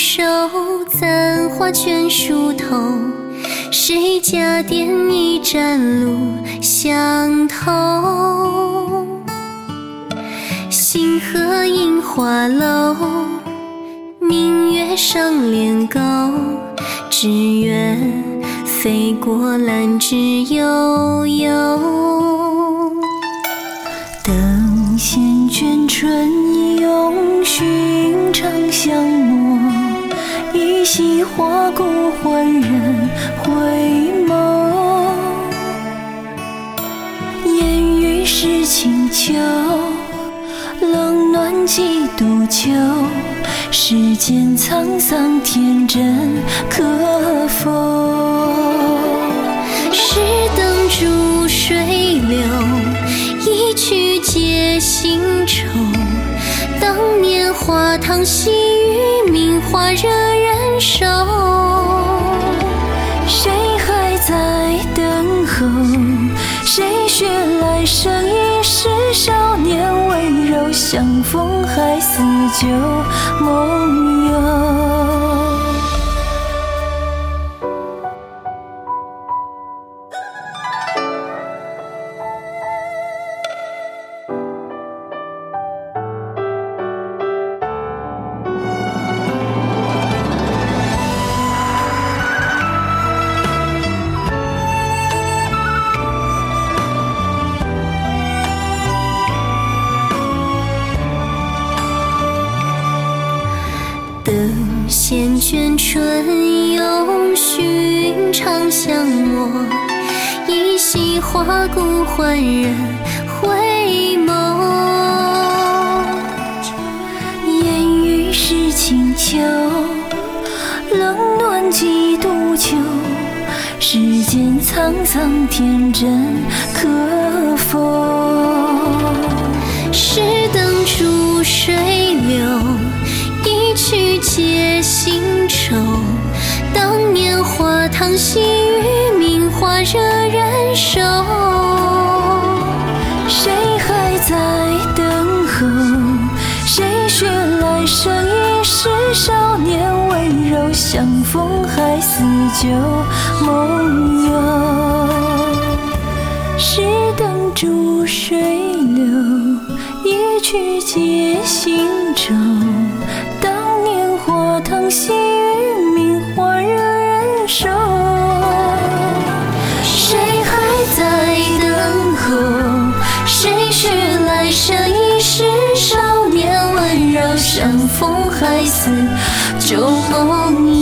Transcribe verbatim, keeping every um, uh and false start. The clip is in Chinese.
手，簪花卷梳头，谁家店一盏路相投。星河映花楼，明月上帘钩，只愿飞过兰枝悠悠。 等闲卷春永寻常相陌，一夕花骨换人回眸。烟雨湿清秋，冷暖几度秋，世间沧桑天真可否？ 是灯逐水流，一曲解新愁。当年花堂细雨，名花惹人愁。 谁还在等候？谁学来生一世？少年温柔，相逢还似旧梦游。 等闲卷春永寻常相陌，一夕花骨换人回眸。 烟雨湿清秋，冷暖几度秋，世间沧桑天真可否？ 是灯逐水流，一曲解新愁。当年花堂细雨，名花惹人愁。 谁还在等候？谁学来生一世？少年温柔，相逢还似旧梦游。是灯逐水流，一曲解新愁。当年花堂细雨，名花惹人愁。 谁还在等候？谁学来生一世？少年温柔，相逢还似旧梦